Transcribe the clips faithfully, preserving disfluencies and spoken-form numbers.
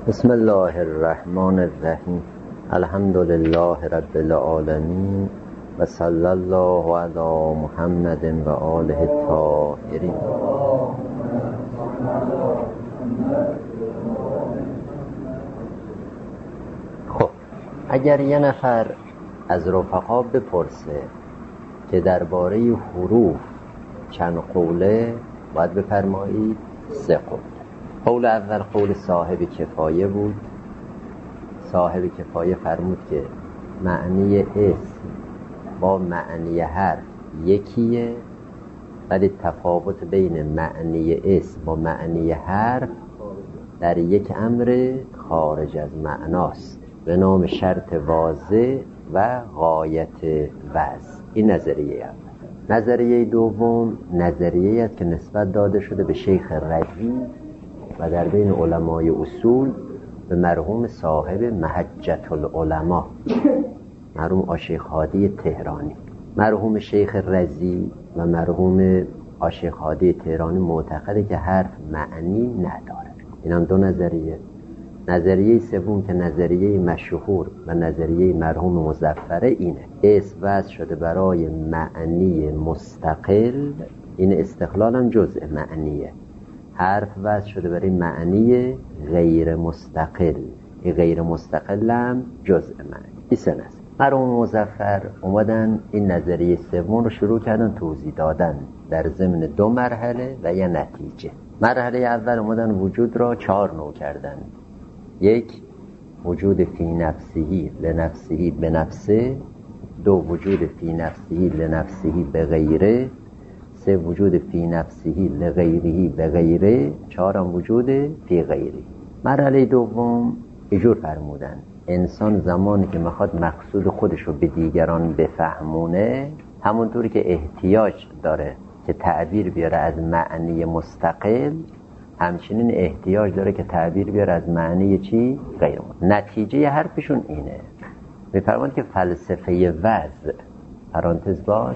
بسم الله الرحمن الرحیم. الحمد لله رب العالمین و صلی الله علی محمد و آله الطاهرین. خب اگر یه نفر از رفقا بپرسه که درباره حروف چند قوله، باید بفرمایید سه قول. قول اول قول صاحب کفایه بود. صاحب کفایه فرمود که معنی اسم با معنی حرف یکیه، ولی تفاوت بین معنی اسم با معنی حرف در یک امر خارج از معناست به نام شرط واضح و غایت وضع. این نظریه اول. نظریه دوم نظریه است که نسبت داده شده به شیخ رضی و در بین علمای اصول به مرحوم صاحب محجة العلماء، مرحوم آشیخ هادی تهرانی. مرحوم شیخ رضی و مرحوم آشیخ هادی تهرانی معتقده که حرف معنی نداره. این هم دو نظریه. نظریه سوم که نظریه مشهور و نظریه مرحوم مظفره اینه: اسم وضع شده برای معنی مستقل، این استقلال هم جزء معنیه. حرف وضع شده برای معنی غیر مستقل، این غیر مستقل هم جزء معنی. این سه نظر. مرحوم مظفر اومدن این نظریه سوم رو شروع کردن توضیح دادن در ضمن دو مرحله و یه نتیجه. مرحله اول اومدن وجود را چهار نوع کردن. یک، وجود فی نفسهی لنفسهی به نفسه. دو، وجود فی نفسهی لنفسهی به غیره. سه، وجود فی نفسهی لغیرهی به غیره. چهارم، وجود فی غیره. مرحله دوم اینجور فرمودن: انسان زمانی که میخواد مقصود خودش رو به دیگران بفهمونه، همونطوری که احتیاج داره که تعبیر بیاره از معنی مستقل، همچنین احتیاج داره که تعبیر بیاره از معنی چی؟ غیر مستقل. نتیجه حرفشون اینه. میفرماند که فلسفه وضع، پرانتز باز،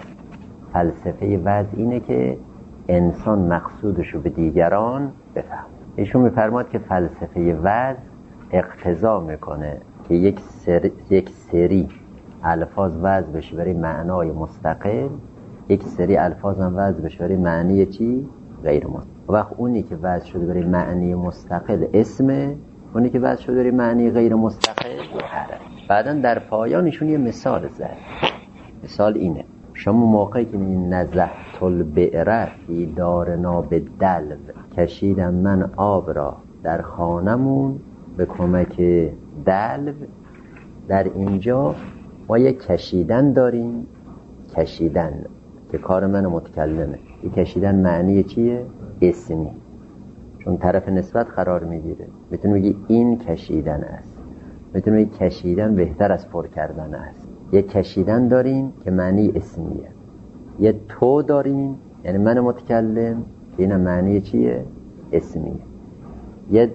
فلسفه وضع اینه که انسان مقصودش رو به دیگران بفهم. ایشون میفرماد که فلسفه وضع اقتضا میکنه که یک سری, یک سری الفاظ وضع بشه برای معنای مستقل، یک سری الفاظ هم وضع بشه برای معنی چی؟ غیر مستقل. وقت اونی که وضع شده برای معنی مستقل اسمه، اونی که وضع شده برای معنی غیر مستقل حرف. بعداً در پایان ایشون یه مثال زد. مثال اینه: شما موقعی که میگین نزهت البئر فی دارنا به دلو، کشیدم من آب را در خانمون به کمک دلو، در اینجا ما یک کشیدن داریم. کشیدن که کار من متکلمه. این کشیدن معنی چیه؟ اسمی، چون طرف نسبت قرار میگیره. میتونی بگی این کشیدن است، میتونی بگی کشیدن بهتر از پر کردن است. یک کشیدن داریم که معنی اسمیه. یه تو داریم یعنی من متکلم، این معنی چیه؟ اسمیه. یه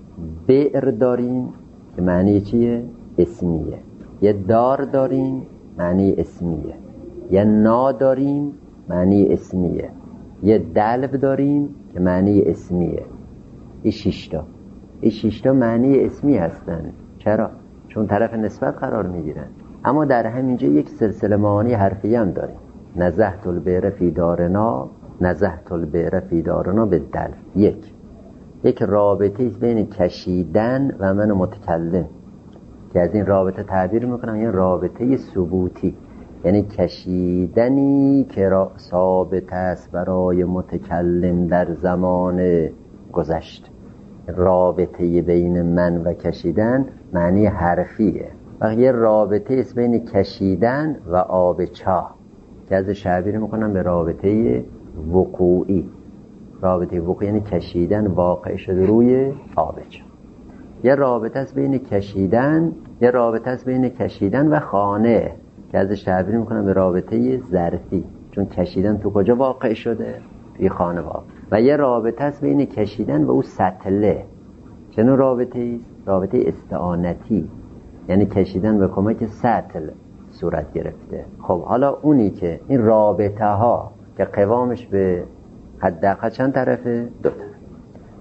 بئر داریم که معنی چیه؟ اسمیه. یه دار داریم معنی اسمیه. یه نا داریم معنی اسمیه. یه دلو داریم که معنی اسمیه. این شیشتا این شیشتا معنی اسمی هستن. چرا؟ چون طرف نسبت قرار میگیرن. اما در همینجا یک سلسله معانی حرفی هم داریم: نزهت البئر فی دارنا، نزهت البئر فی دارنا به دلو. یک یک رابطه بین کشیدن و من متکلم که از این رابطه تعبیر میکنم این رابطه ثبوتی، یعنی کشیدنی که را ثابت است برای متکلم در زمان گذشته. رابطه بین من و کشیدن معنی حرفیه. و یه رابطه است بین کشیدن و آب چاه که از تعبیر میکنم به رابطه وقوعی. رابطه وقوعی یعنی کشیدن واقع شده روی آب چاه. یه رابطه است بین کشیدن یه رابطه است بین کشیدن و خانه که از تعبیر میکنم به رابطه ظرفی، چون کشیدن تو کجا واقع شده؟ توی خانه واقع. و یه رابطه است بین کشیدن و او سطله. چنون رابطه است؟ رابطه استعانتی، یعنی کشیدن به کمک سطل صورت گرفته. خب حالا اونی که این رابطه ها که قوامش به حداقل چند طرفه؟ دو طرف.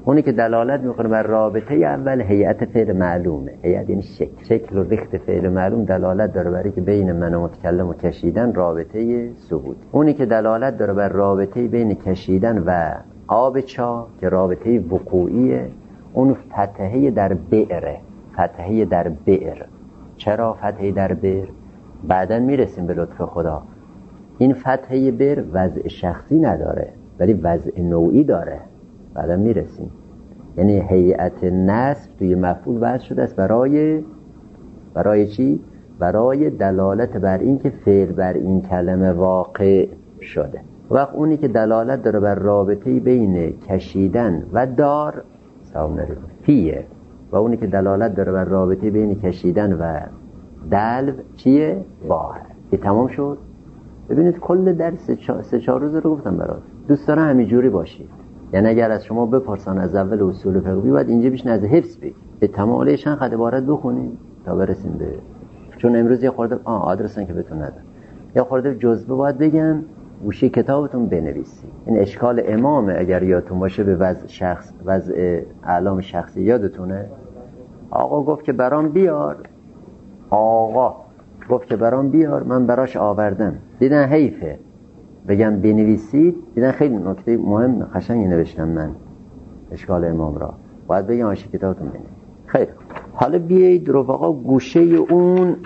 اونی که دلالت میکنه بر رابطه اول هیئت فعل معلومه. هیئت یعنی شکل شکل و ریخت فعل معلوم دلالت داره برای که بین من و متکلم و کشیدن رابطه ثبوت. اونی که دلالت داره بر رابطه بین کشیدن و آب چا که رابطه وقوعیه، اون فتحه در بئره. فتحه در بئر. چرا فتحه در بئر؟ بعداً میرسیم به لطف خدا. این فتحه بئر وضع شخصی نداره ولی وضع نوعی داره، بعداً میرسیم. یعنی هیئت نصب توی مفعول وضع شده است برای برای چی؟ برای دلالت بر این که فعل بر این کلمه واقع شده. وقت اونی که دلالت داره بر رابطه بین کشیدن و دار فیه، و اونی که دلالت داره بر رابطه بین کشیدن و دلو چیه؟ بار. این تمام شد. ببینید کل درس سه چهار روز رو گفتم برات. دوست دارم همینجوری باشید. یعنی اگر از شما بپرسن از اول اصول فقهی باید اینجا بیش از حفظ بگید. به تمام چند خط عبارت بخونیم تا برسیم به، چون امروز یه خورده آ آدرسن که بهتون ندارم. یه خورده جزبه باید بگم، گوشه کتابتون بنویسید. این اشکال امامه اگر یادتون باشه به وضع شخص، وضع اعلام شخصی یادتونه. آقا گفت که برام بیار. آقا گفت که برام بیار، من براش آوردم. دیدن حیفه بگم بنویسید، دیدن خیلی نکته مهم قشنگی نوشتم من اشکال امام را، باید بگم آشه کتابتون بنویسید. خیلی حالا بیایید رفقا گوشه اون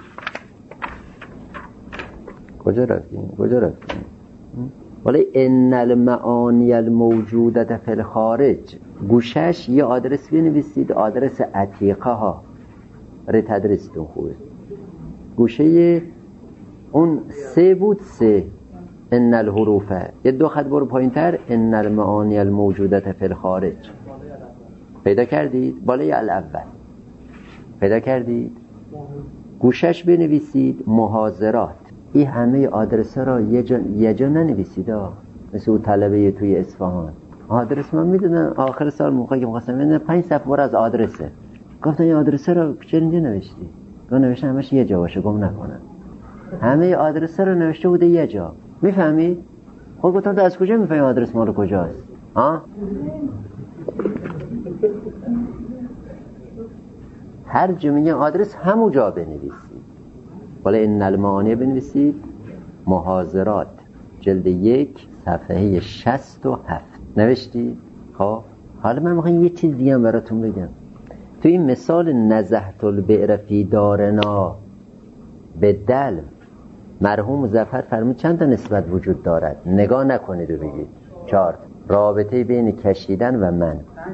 کجا رفتیم؟ کجا رفتیم؟ ولی ان المعانی الموجودة فی الخارج، گوشش یه آدرس بنویسید، آدرس عتیقه ها. برای تدریستون خوبه. گوشه اون سه بود، سه ان الحروفه، یه دو خط برو پایین تر، ان المعانی الموجودة فی الخارج. پیدا کردید؟ بالای الاول پیدا کردید؟ گوشش بنویسید محاضرات. این همه آدرس را یه جا, یه جا ننویسید ها. مثل اون طلبه توی اصفهان آدرس من میدونم آخر سال موقعی که مخواستم میدونم پنج صفحه بر از آدرسه. گفتم این آدرس را چرا اینجا نوشتی؟ گفتم نوشتم همش یه جا باشه گم نکنم. همه آدرس را نوشته بوده یه جا. میفهمید؟ خب گفتم تو از کجا میفهمی آدرس مال کجاست؟ ها؟ هر جا میگن آدرس همون جا بنویسید. ولی ان المعانی بنویسید محاضرات جلد یک صفحه شصت و هفت نوشتید. خب حالا من میخوام یه چیز دیگه هم براتون بگم. تو این مثال نزهت البئر فی دارنا به دلو، مرحوم مظفر فرمود چند تا نسبت وجود دارد؟ نگاه نکنید و بگید. چهار. رابطه بین کشیدن و من.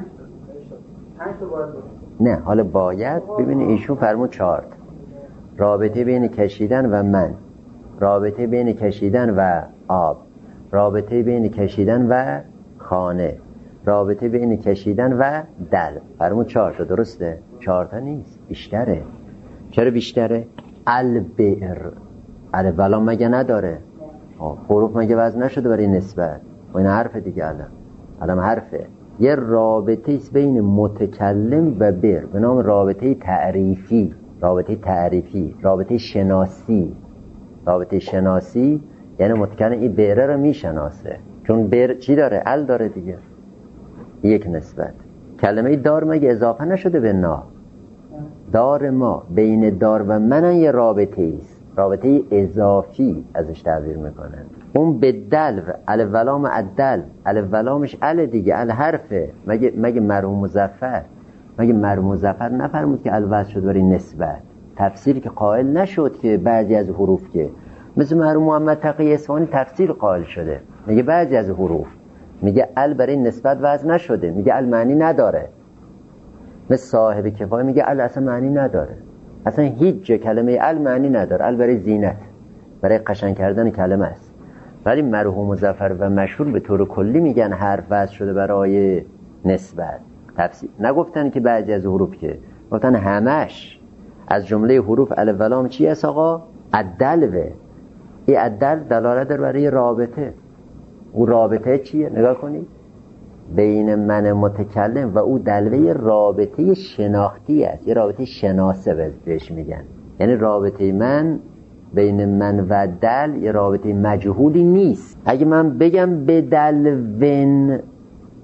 نه حالا باید ببینید ایشون فرمود چهار. رابطه بین کشیدن و من، رابطه بین کشیدن و آب، رابطه بین کشیدن و خانه، رابطه بین کشیدن و دل. فرمود چهار تا. درسته؟ چهار تا نیست، بیشتره. چرا بیشتره؟ البئر البلا مگه نداره؟ حروف مگه وزن نشده برای نسبت؟ و این حرف دیگه الان الان حرفه. یه رابطه است بین متکلم و بر به نام رابطه تعریفی. رابطه تعریفی، رابطه شناسی. رابطه شناسی یعنی متکلم این بره رو میشناسه، چون بر چی داره؟ ال داره دیگه. یک نسبت. کلمه دار مگه اضافه نشده به نا؟ دار ما، بین دار و من یه رابطه است، رابطه اضافی ازش تعبیر میکنن. اون به دل ال ولام الدل، ال ولامش ال دیگه، ال حرفه. مگه مگه مرحوم مظفر مگه مرحوم مظفر نفرمود که ال وضع شد برای نسبت؟ تفسیری که قائل نشد که بعضی از حروف، که مثل مرحوم محمد تقی اصفهانی تفسیر قائل شده، میگه بعضی از حروف میگه ال برای نسبت وضع نشده، میگه ال معنی نداره. مثل صاحب کفایه میگه ال اصلا معنی نداره، اصلا هیچ جا کلمه ال معنی نداره، ال برای زینت، برای قشنگ کردن کلمه است. ولی مرحوم مظفر و مشهور به طور کلی میگن حرف وضع شده برای نسبت. تفسیر نگفتن که بعضی از حروف، که گفتن همش. از جمله حروف الف و لام چی است آقا؟ الدلوه. این الدل دلالت داره برای رابطه. او رابطه چیه؟ نگاه کنید. بین من متکلم و او دلوه رابطه شناختی است، یه رابطه شناسه بهش میگن. یعنی رابطه من بین من و دل یه رابطه مجهولی نیست. اگه من بگم به دلون،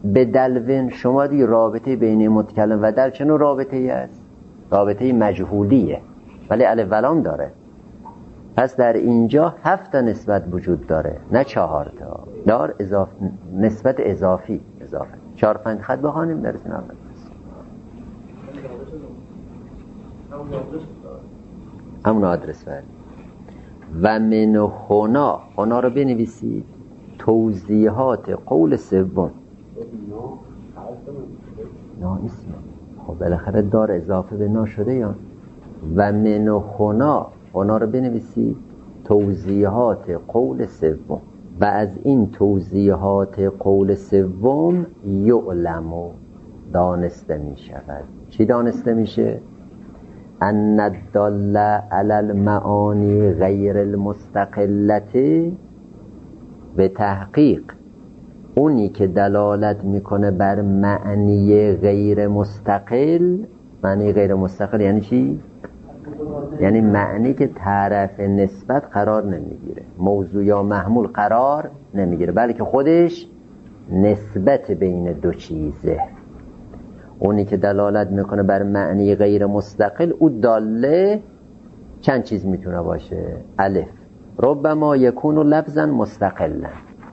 به دلوین شما دی رابطه بین متکلم و دل چه نوع رابطه ای است؟ رابطه مجهولیه ولی الف و لام داره. پس در اینجا هفت تا نسبت وجود داره نه چهار تا. دار اضاف... نسبت اضافی اضافه. چهار پنج خط بخوانیم درسون اول. همون آدرس فرد و من هنا، هنا رو بنویسید، توضیحات قول سوم. نا اسمه خب بالاخره دار اضافه به نا شده یا و من هنا، هنا رو بنویسید، توضیحات قول سوم. و از این توضیحات قول سوم یعلم دانسته می شود. چی دانسته میشه؟ ان الدال علی المعانی غیر المستقلته، به تحقیق اونی که دلالت میکنه بر معنی غیر مستقل. معنی غیر مستقل یعنی چی؟ یعنی معنی که طرف نسبت قرار نمیگیره، موضوع یا محمول قرار نمیگیره، بلکه خودش نسبت بین دو چیزه. اونی که دلالت میکنه بر معنی غیر مستقل، او داله چند چیز میتونه باشه؟ الف، ربما یکون لفظا مستقلا،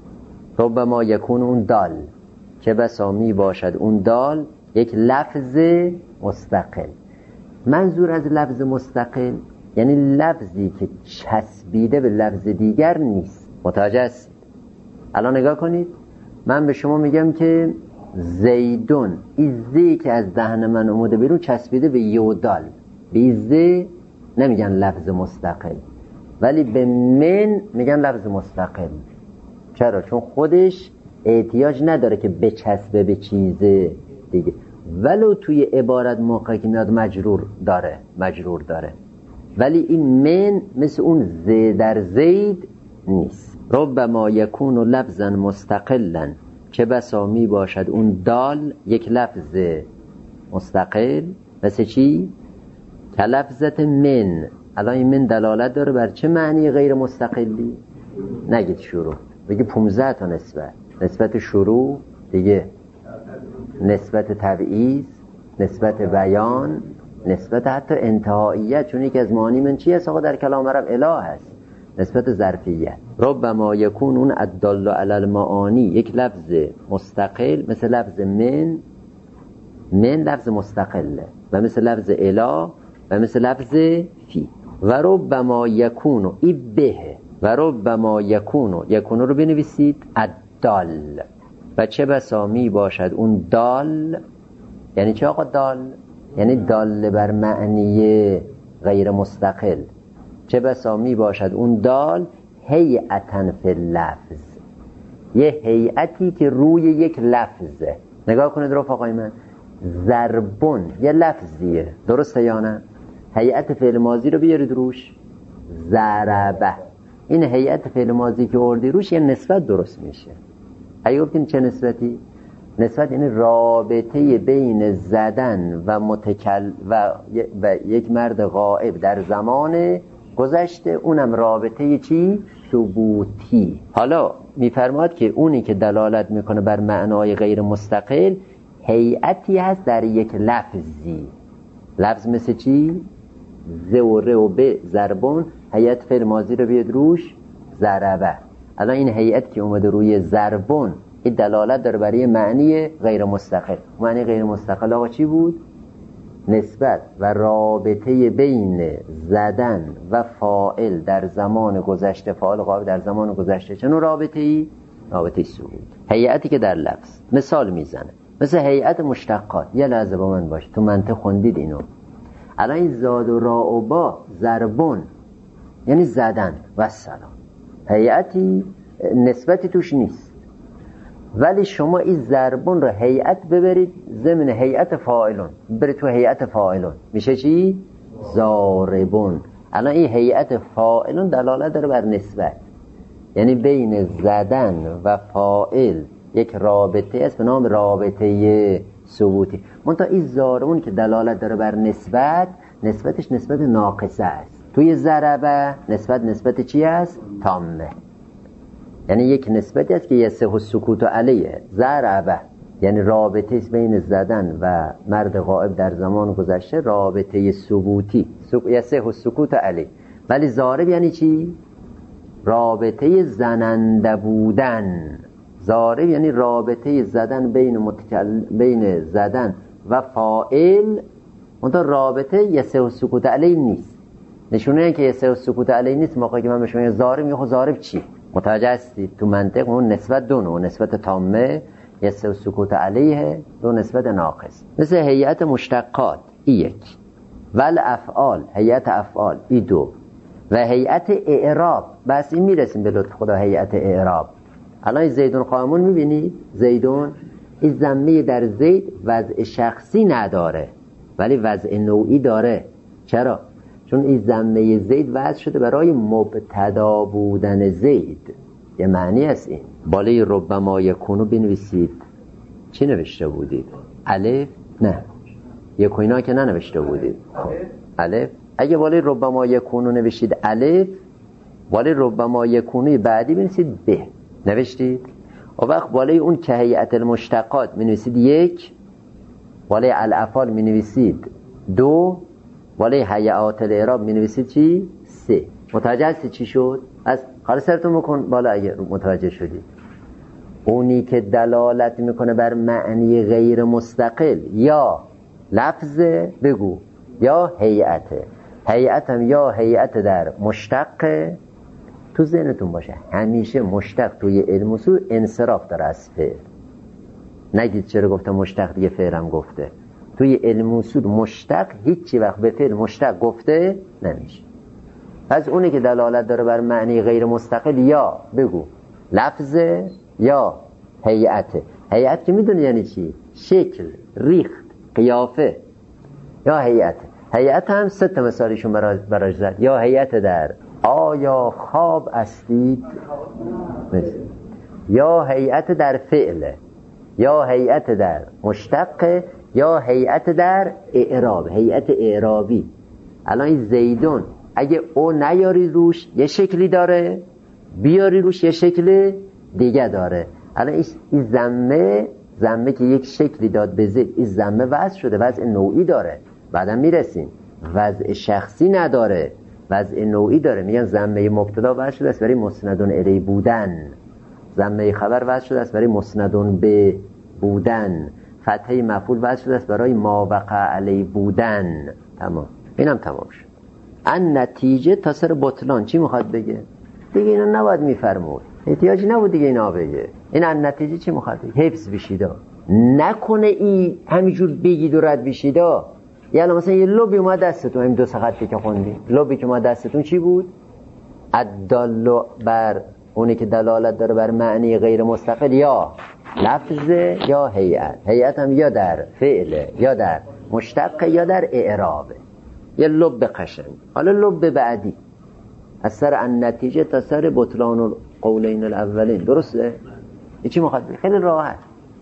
ربما یکون اون دال، چه بسا می باشد اون دال یک لفظ مستقل. منظور از لفظ مستقل یعنی لفظی که چسبیده به لفظ دیگر نیست. متوجه هستید؟ الان نگاه کنید، من به شما میگم که زیدون، ایزی که از دهن من اومده بیرون چسبیده به یودال، به ایزی نمیگن لفظ مستقل، ولی به من میگن لفظ مستقل. چرا؟ چون خودش احتیاج نداره که بچسبه به چیز دیگه، ولو توی عبارت موقعی که میاد مجرور داره، مجرور داره، ولی این من مثل اون ز در زید نیست. ربما یکون لفظا مستقلا، چه بسا می باشد اون دال یک لفظ مستقل. مثل چی؟ که لفظت من. الان این من دلالت داره بر چه معنی غیر مستقلی؟ نگید شروع، بگی پونزده تا نسبت. نسبت شروع دیگه، نسبت تبعیض، نسبت بیان، نسبت حتی انتهاییت، چون یکی از معانی من چی هست آقا در کلام عرب؟ اله هست. نسبت ظرفیت. ربما یکون اون الدال علی المعانی یک لفظ مستقل، مثل لفظ من، من لفظ مستقله، و مثل لفظ اله، و مثل لفظ فی. و ربما یکون ای به، و ربما یکون، یکون رو بنویسید الدال، و چه بسا می باشد اون دال. یعنی چه آقا دال؟ یعنی دال بر معنی غیر مستقل. چه بسا می باشد اون دال هیئتن فی اللفظ، یه هیئتی که روی یک لفظه. نگاه کنید رفقای من، ضربون یه لفظیه، درسته یا نه؟ هیئت فعل ماضی رو بیارید روش، ضربه. این هیئت فعل ماضی که آوردی روش یه نسبت درست میشه. اگه گفتیم چه نسبتی؟ نسبت یعنی رابطه بین زدن و متکل و, و یک مرد غائب در زمان گذشته، اونم رابطه چی؟ ثبوتی. حالا میفرماد که اونی که دلالت میکنه بر معنای غیر مستقل هیئتی هست در یک لفظی. لفظ مثل چی؟ ز و ر و ب ضربون، هیئت فعل ماضی رو بیاد روش ضربه. الان این هیئت که اومده روی ضربون این دلالت داره برای معنی غیر مستقل. معنی غیر مستقل آقا چی بود؟ نسبت و رابطه بین زدن و فاعل در زمان گذشته، فاعل غائب در زمان گذشته. چه نوع رابطه ای؟ رابطه ثبوت. هیئتی که در لفظ مثال میزنه، مثل هیئت مشتقات. یه لحظه با من باش، تو منطق خوندید اینو. الان این زاد و را و با ضربون یعنی زدن و سلام، هیئتی نسبتی توش نیست، ولی شما این ضربون رو هیئت ببرید ضمن هیئت فاعلون، برید تو هیئت فاعلون، میشه چی؟ ضاربون. الان این هیئت فاعلون دلالت داره بر نسبت، یعنی بین زدن و فاعل یک رابطه است به نام رابطه ثبوتی. منتها این ضاربون که دلالت داره بر نسبت، نسبتش نسبت ناقصه است. توی ضربه نسبت نسبت چی است؟ تامه. یعنی یک نسبتی است که یسه و سکوت علیه. ضربه یعنی رابطه بین زدن و مرد غائب در زمان گذشته رابطه ثبوتی یصح السکوت علیه. ولی ضارب یعنی چی؟ رابطه زننده بودن. ضارب یعنی رابطه زدن بین متکلم، بین زدن و فاعل، اونتا رابطه یصح السکوت علیه نیست. نشونه این که یصح السکوت علیه نیست موقعی که من بهش میگم ضارب، میگم ضارب چی؟ متوجه هستید؟ تو منطق اون نسبت دو نوع، نسبت تامه یصح السکوت علیه، دو نسبت ناقص. مثل هیئت مشتقات ای یک، ول افعال هیئت افعال ای دو، و هیئت اعراب. بس این میرسیم به لطف خدا هیئت اعراب. الان زیدون قائمون میبینید، زیدون این ضمه در زید وضع شخصی نداره ولی وضع نوعی داره. چرا؟ چون این ضمه زید وضع شده برای مبتدا بودن زید. یه معنی است این. بالای ربما یکونو بنویسید. چی نوشته بودید؟ الف؟ نه، یکوینا که ننوشته بودید. خب الف. اگه بالای ربما یکونو نوشید الف، بالای ربما یکونوی بعدی بنویسید ب. نوشتید؟ و وقت بالای اون که هیئت المشتقات بنویسید یک، بالای الافعال بنویسید دو، بالای هیئات الاعراب بنویسید چی؟ سه. متوجه هستی چی شد؟ از خالی سرتون بکن بالا اگه متوجه شدید. اونی که دلالت میکنه بر معنی غیر مستقل یا لفظ بگو یا هیئته. هیئت هم یا هیئت در مشتق. تو ذهنتون باشه همیشه مشتق توی علم اصول انصراف داره از فعل. نگید چرا گفتم مشتق دیگه فعلم گفته. توی علم اصول مشتق هیچی وقت به فعل مشتق گفته نمیشه. پس اونی که دلالت داره بر معنی غیر مستقل یا بگو لفظ یا هیئت. هیئت که میدونی یعنی چی؟ شکل، ریخت، قیافه. یا هیئت. هیئت هم سه تا مثالیشون براش زد. یا هیئت در آیا خواب استید، یا هیئت در فعل، یا هیئت در مشتق، یا هیئت در اعراب، هیئت اعرابی. الان این زیدون اگه او نیاری روش یه شکلی داره، بیاری روش یه شکل دیگه داره. الان این ضمه ضمه که یک شکلی داد به زید، این ضمه وضع شده، وضع نوعی داره. بعدا میرسیم وضع شخصی نداره، وضع نوعی داره. میگن ضمه مبتدا وضع شده است برای مسندون الی بودن، ضمه خبر وضع شده است برای مسندون به بودن، فتحه مفعول وضع شده است برای ما وقع علی بودن. تمام، اینم تمام شد. ان نتیجه تا سر بطلان چی میخواد بگه؟ دیگه اینا نباید میفرمود، احتیاجی نبود دیگه اینا بگه. این ان نتیجه چی میخواد بگه؟ حفظ بشیدا، نکنه ای همینجور بگید و رد بشیدا. یعنی مثلا یه لوبی اومد دستتون، این دو سخطی که خوندی، لوبی که اومد دستتون چی بود؟ الدال بر اونی که دلالت داره بر معنی غیر مستقل یا لفظ یا هیئت. هیئت هم یا در فعل یا در مشتق یا در اعراب. یه لب قشنگ. حالا لب بعدی از سر ان نتیجه تا سر بطلان القولین الاولین. درسته؟ این چی مخاطبه؟ خیلی راحت.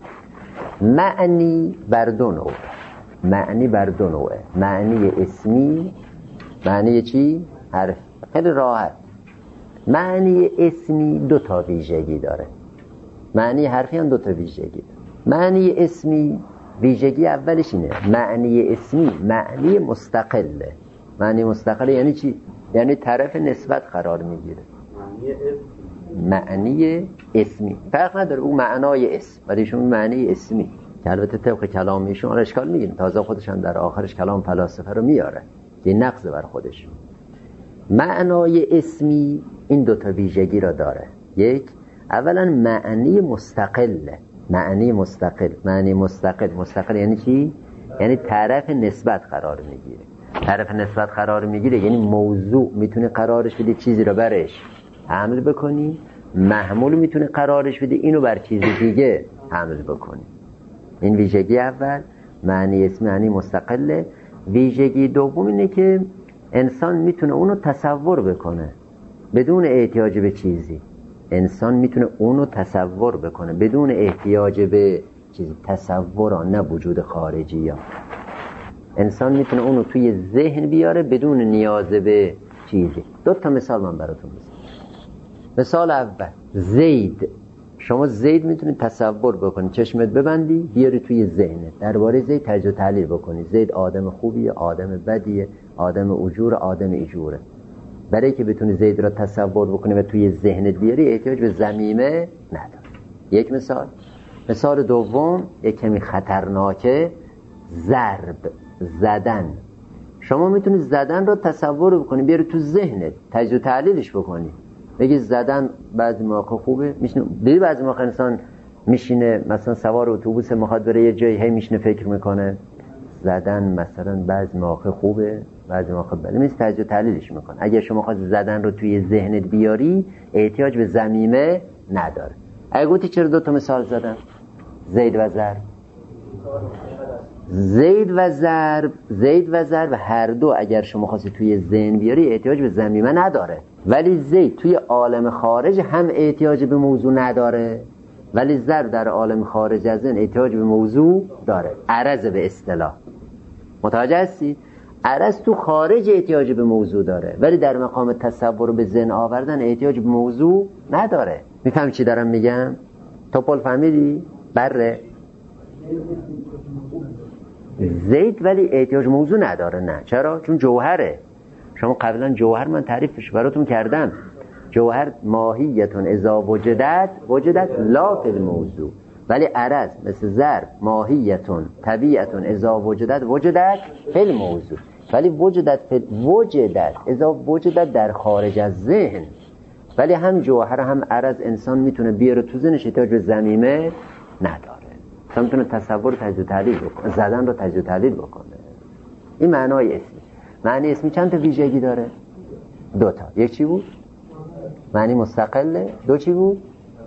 معنی بر دو نوع، معنی بر دو نوعه. معنی اسمی، معنی چی؟ حرف. خیلی راحت. معنی اسمی دو تا ویژگی داره، معنی حرفی هم دو تا ویژگی داره. معنی اسمی ویژگی اولش اینه، معنی اسمی معنی مستقله. معنی مستقله یعنی چی؟ یعنی طرف نسبت قرار میگیره. معنی اسمی فرق نداره، اون معنای اسم ولی ایشون معنی اسمی که البته طبق کلام ایشون آن اشکال میگیره. تازه خودش هم در آخرش کلام فلاسفه رو میاره که نقض بر خودش. معنای اسمی این دو تا ویژگی را داره. یک، اولا معنی مستقله. معنی مستقل، معنی مستقل مستقل یعنی چی؟ یعنی طرف نسبت قرار میگیره. طرف نسبت قرار میگیره یعنی موضوع میتونه قرارش بده چیزی رو برش حمل بکنی، محمول میتونه قرارش بده اینو بر چیز دیگه حمل بکنی. این ویژگی اول، معنی اسم معنی مستقله. ویژگی دوم اینه که انسان میتونه اونو تصور بکنه بدون احتیاج به چیزی. انسان میتونه اونو تصور بکنه بدون احتیاج به چیزی. تصور نه وجود خارجی ها. انسان میتونه اونو توی ذهن بیاره بدون نیاز به چیزی. دو تا مثال من براتون میزنم. مثال اول، زید شما زید میتونید تصور بکنید، چشمت ببندی بیاری توی ذهنت، درباره زید تجزیه و تحلیل بکنی. زید آدم خوبیه، آدم بدیه، آدم اجور، آدم ایجوره. برای که بتونی زید را تصور بکنی و توی ذهنت بیاری احتیاج به ضمیمه نداره. یک مثال. مثال دوم یک کمی خطرناکه، ضرب، زدن. شما میتونید زدن را تصور بکنی بیاری تو ذهنت، تجزیه و تحلیلش بکنی، بگی زدن بعضی موقع خوبه. میشینه ببین بعضی موقع انسان میشینه مثلا سوار اتوبوس میخواد بره یه جایی، هی میشینه فکر میکنه زدن مثلا بعضی موقع خوبه بعضی موقع بله، میشه تجزیه و تحلیلش میکنه. اگر شما خواست زدن رو توی ذهنت بیاری احتیاج به ضمیمه نداره. اگه گفتی چرا دو تا مثال زدم، زید و ضرب، زید و ضرب زید و ضرب هر دو اگر شما خواستی توی ذهن بیاری احتیاج به ضمیمه نداره، ولی زید توی عالم خارج هم احتیاج به موضوع نداره، ولی ضرب در عالم خارج از ذهن احتیاج به موضوع داره. عرض به اصطلاح، متوجه هستید؟ عرض تو خارج احتیاج به موضوع داره، ولی در مقام تصور به ذهن آوردن احتیاج به موضوع نداره. میفهم چی دارم میگم؟ توپل فهمیدی؟ بره زید ولی احتیاج موضوع نداره. نه چرا؟ چون جوهره. شما قبلا جوهر من تعریفش براتون کردم. جوهر ماهیتون اذا وجدت وجدت لا فی الموضوع، ولی عرض مثل ضرب ماهیتون طبیعتون اذا وجدت وجدت فی الموضوع، ولی وجدت فی وجدت اذا وجدت در خارج از ذهن. ولی هم جوهر هم عرض انسان میتونه بیاره تو ذهنش، احتیاج به ضمیمه نداره. انسان میتونه تصور تجزیه و تحلیل بکنه، زدن رو تجزیه و تحلیل بکنه. این معنای اسمی. معنی اسمی چند تا ویژگی داره؟ دو تا. یک چی بود؟ معنی مستقله. دو چی بود؟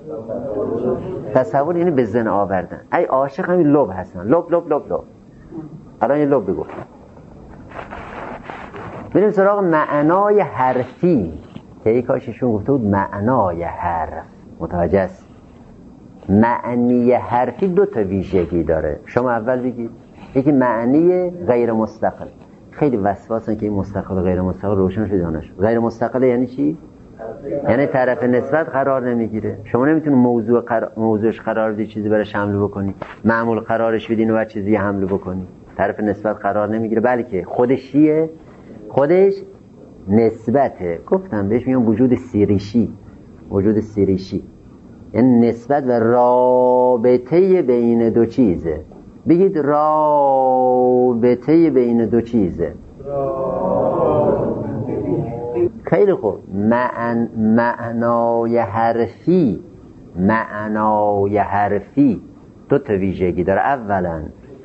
تصور یعنی به ذهن آوردن. ای عاشق همین لب هستن، لب لب لب لب. الان یه لب بگو. بریم سراغ معنای حرفی که ای کاششون گفته بود معنای حرف. متوجه است؟ معنی حرفی دو تا ویژگی داره. شما اول بگید. یکی معنی غیر مستقل. خیلی وسواسن که این مستقل و غیر مستقل روشن شده یا نشد. غیر مستقل یعنی چی؟ یعنی طرف نسبت قرار نمیگیره. شما نمیتونی موضوع قرار... موضوعش قرار بدی چیزی برای حمله بکنی، معمول قرارش بدین و بعد چیزی حمله بکنی. طرف نسبت قرار نمیگیره، بلکه خودش چیه؟ خودش نسبته. گفتم بهش میگم وجود سیریشی. وجود سیریشی یعنی نسبت و رابطه بین دو چیزه. بگید رابطه بین دو چیزه. خیلی خوب. معن... معنای حرفی معنای حرفی دو تا ویژگی داره. اولا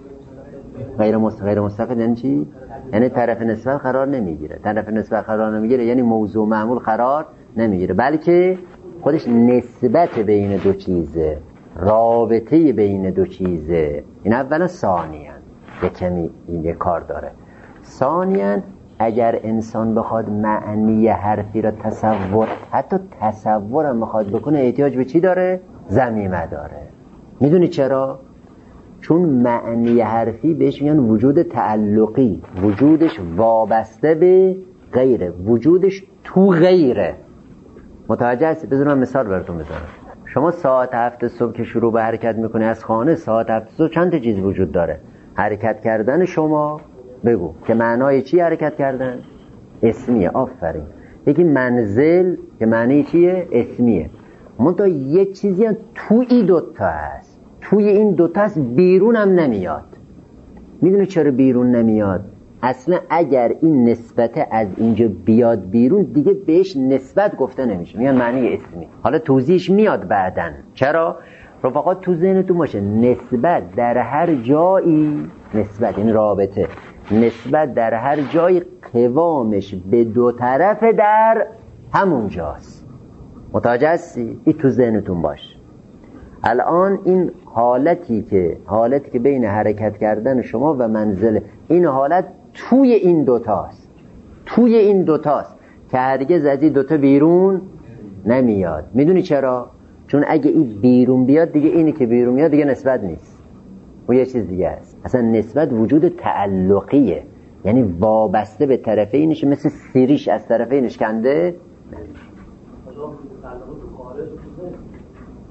غیر مستقل. غیر مستقل یعنی چی؟ یعنی طرف نسبت قرار نمیگیره. طرف نسبت قرار نمیگیره یعنی موضوع معمول قرار نمیگیره، بلکه خودش نسبت بین دو چیزه، رابطه بین دو چیزه. این اولا. ثانیاً یک کمی این یک کار داره. ثانیاً اگر انسان بخواد معنی حرفی را تصور، حتی تصورم بخواد بکنه، احتیاج به چی داره؟ ضمیمه داره. میدونی چرا؟ چون معنی حرفی بهش میگن وجود تعلقی، وجودش وابسته به غیره، وجودش تو غیره. متوجه هستی؟ بذار من مثال براتون بزنم. شما ساعت هفت صبح که شروع به حرکت میکنی از خانه، ساعت هفت صبح چند تا چیز وجود داره؟ حرکت کردن شما، بگو که معنای چی حرکت کردن؟ اسمیه. آفرین. یکی منزل که معنی چیه؟ اسمیه. منتها یک چیزی هم توی این دوتا هست. توی این دوتا هست، بیرون هم نمیاد. میدونه چرا بیرون نمیاد؟ اصلا اگر این نسبت از اینجا بیاد بیرون دیگه بهش نسبت گفته نمیشه، میگن معنی اسمی. حالا توضیحش میاد بعدن. چرا؟ رفقا تو ذهنتون باشه نسبت در هر جایی، نسبت این رابطه، نسبت در هر جایی قوامش به دو طرف در همون جاست. متوجه هستی؟ این تو ذهنتون باش. الان این حالتی که حالتی که بین حرکت کردن شما و منزل، این حالت توی این دوتاست. توی این دوتاست که هرگز از این دوتا بیرون نمیاد. میدونی چرا؟ چون اگه این بیرون بیاد دیگه اینی که بیرون میاد دیگه نسبت نیست، و یه چیز دیگه است. اصلا نسبت وجود تعلقیه، یعنی وابسته به طرفینش، مثل سیریش از طرفینش کنده.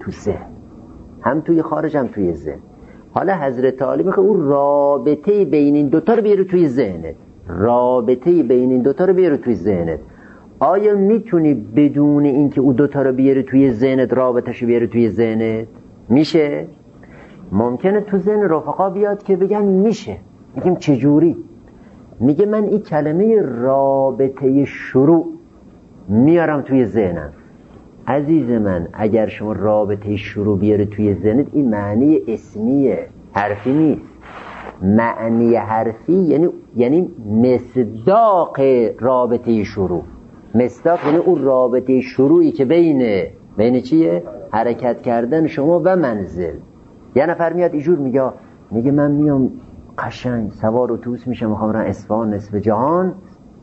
تو ذهن، هم توی خارج هم توی ذهن. حالا حضرت عالی میخواد اون رابطه بین این دوتا رو بیاره توی ذهنت، رابطه بین این دوتا رو بیاره توی ذهنت. آیا میتونی بدون اینکه اون دوتا رو بیاره توی ذهنت رابطه‌شو بیاره توی ذهنت؟ میشه؟ ممکنه تو ذهن رفقا بیاد که بگن میشه. میگیم چجوری؟ میگه من این کلمه رابطه شروع میارم توی ذهنم. عزیز من، اگر شما رابطه شروع بیاره توی ذهنت، این معنی اسمیه، حرفی نیست. معنی حرفی یعنی یعنی مصداق رابطه شروع. مصداق یعنی اون رابطه شروعی که بین بین چیه؟ حرکت کردن شما و منزل. یه نفر میاد اینجور میگه میگه من میام قشنگ سوار اتوبوس میشم، میخوام برم اصفهان، نصف جهان،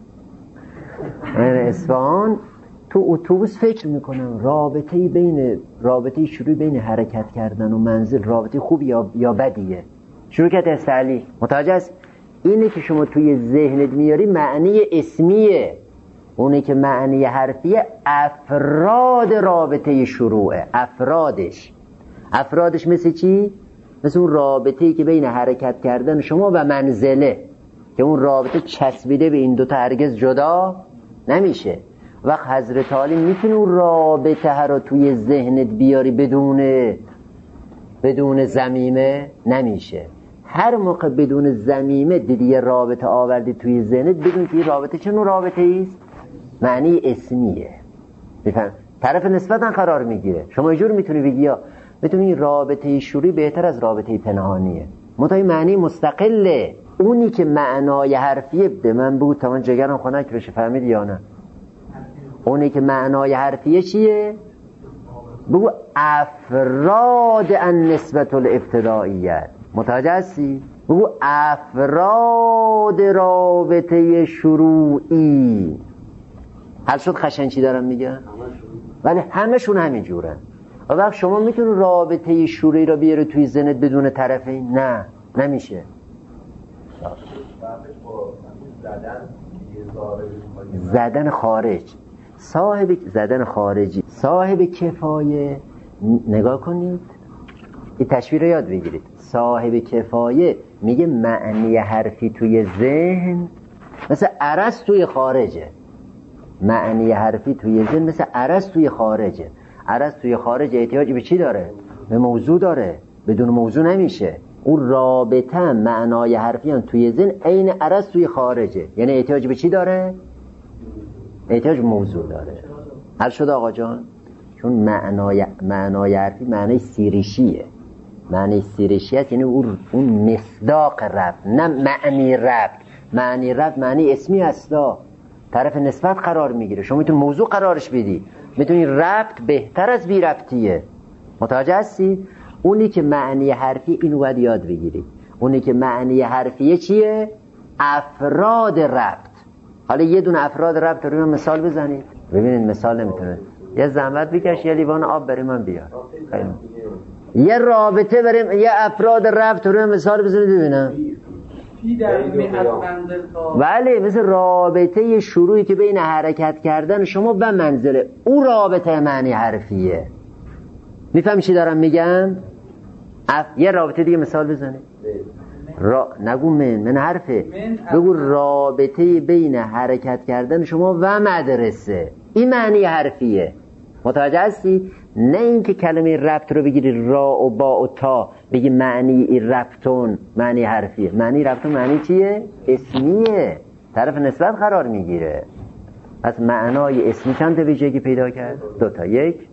من اصفهان. تو اتوبوس فکر میکنم رابطه بین رابطه شروعی بین حرکت کردن و منزل رابطه خوبی یا یا بدیه. شروع کرد استعلی. متوجه است؟ اینه که شما توی ذهنت میاری معنی اسمیه. اونه که معنی حرفیه افراد رابطه شروعه. افرادش افرادش مثل چی؟ مثل اون رابطه‌ای که بین حرکت کردن شما و منزله، که اون رابطه چسبیده به این دوتا هرگز جدا نمیشه. وقت حضرت عالی میتونه اون رابطه رو توی ذهنت بیاری بدون بدون ضمیمه؟ نمیشه. هر موقع بدون ضمیمه دیدی یه رابطه آوردی توی ذهنت، بدون که این رابطه چه نوع رابطه ایست؟ معنی اسمیه. بفهم؟ طرف نسبتا قرار میگیره. شما اینجور میتونی بگی یا میتونی این رابطه شروعی بهتر از رابطه پنهانیه، متای معنی مستقله. اونی که معنای حرفیه بده من بود تا من جگرم خنک بشه، فهمید یا نه؟ اونی که معنای حرفیه چیه؟ بگو افراد النسبة الابتدائیت. متوجه هستی؟ بگو افراد رابطه شروعی. حل شد خشن چی دارم میگم؟ ولی همشون همین جورن. وقت شما میتونی رابطه شروعی را بیاره توی ذهنت بدون طرفین؟ نه، نمیشه. زدن خارج، صاحب زدن خارجی، صاحب کفایه. نگاه کنید این تشبیه رو یاد بگیرید. صاحب کفایه میگه معنی حرفی توی ذهن مثل عرض توی خارجه. معنی حرفی توی ذهن مثل عرض توی خارجه. عرض توی خارج احتیاج به چی داره؟ به موضوع داره. بدون موضوع نمیشه. اون رابطه معنای حرفی هم توی ذهن عین عرض توی خارجه. یعنی احتیاج به چی داره؟ احتیاج به موضوع داره. حل شد آقا جان؟ چون معنای معنای حرفی معنی سیریشیه. معنی سیریشی هست، یعنی اون اون مصداق رفت، نه معنی رفت. معنی رفت معنی اسمی هستا، طرف نسبت قرار میگیره. شما میتونی موضوع قرارش بدی، میتونی رفت بهتر از بی رفتیه. متوجه هستی؟ اونی که معنی حرفی اینو باید یاد بگیری. اونی که معنی حرفیه چیه؟ افراد رفت. حالا یه دونه افراد رفت رو مثال بزنید ببینید. مثال نمیتونه. یه زحمت بکش یه لیوان آب بریم من بیار. یه رابطه بریم، یه افراد رفت رو مثال بزنید ببینم. ولی مثل رابطه شروعی که بین حرکت کردن شما و منزله، اون رابطه معنی حرفیه. میفهمی چی دارم میگم؟ اف... یه رابطه دیگه مثال بزنید. را... نگو من من حرفه، بگو رابطه بین حرکت کردن شما و مدرسه. این معنی حرفیه. متوجه هستی؟ نه اینکه کلمه ربط رو بگیری را و با و تا بگی معنی این ربطون معنی حرفیه. معنی ربطون معنی چیه؟ اسمیه، طرف نسبت قرار میگیره. پس معنای اسمی چند تا ویژگی پیدا کرد؟ دوتا. یک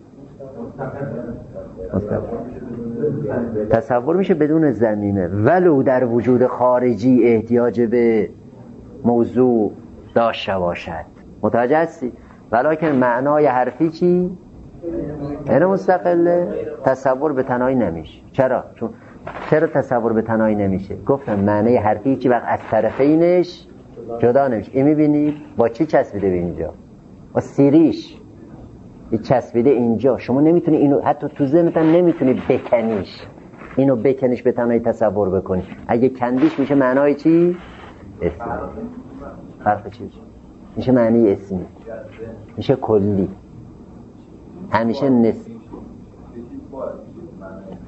مستقل. تصور میشه بدون ضمیمه، ولو در وجود خارجی احتیاج به موضوع داشته باشد. متوجه هستی؟ ولیکن معنای حرفی چی؟ اینه مستقله. تصور به تنهایی نمیشه. چرا؟ چون چرا تصور به تنهایی نمیشه؟ گفتم معنی حرفی چی وقت از طرفینش جدا نمیشه. این میبینید با چی چسبیده به اینجا؟ با سیریش این چسبیده اینجا. شما نمیتونی اینو حتی تو ذهنت هم نمیتونی بکنیش، اینو بکنیش به تنهایی تصور بکنی. اگه کندیش میشه معنای چی؟ اسمی. فرق چی؟ میشه معنی اسمی، میشه کلی، همیشه نسبی.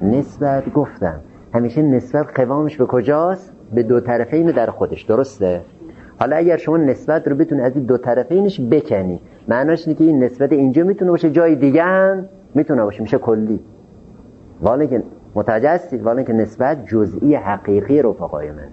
نسبت گفتم همیشه نسبت قوامش به کجاست؟ به دو طرفین در خودش، درسته؟ حالا اگر شما نسبت رو بتونی از این دو طرفینش بکنی، معناش اینه که این نسبت اینجا میتونه باشه، جای دیگه هم میتونه باشه، میشه کلی. والا که متوجه هستید؟ والا که نسبت جزئی حقیقی رفقای من.